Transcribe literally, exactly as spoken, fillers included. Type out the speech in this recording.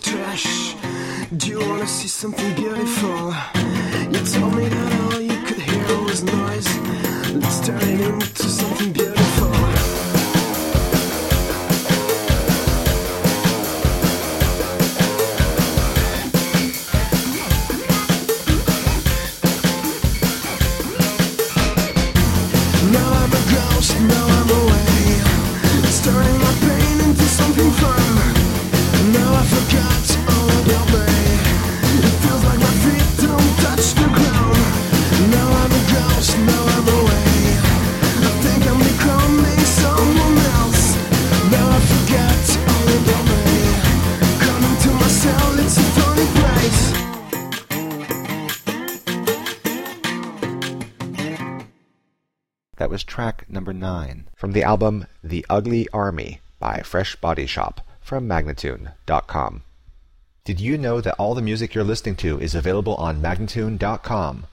trash. Do you wanna see something beautiful? You told me that all you could hear was noise. Let's turn it into something beautiful. Now I'm a ghost, now I'm away. It's turning my pain into something fun. Now I forgot all about me. It feels like my feet don't touch the ground. Now I'm a ghost, now I'm away. I think I'm becoming someone else. Now I forgot all about me. Coming to myself, it's a funny place. That was track number nine from the album The Ugly Army by Fresh Body Shop from Magnatune dot com. Did you know that all the music you're listening to is available on Magnatune dot com?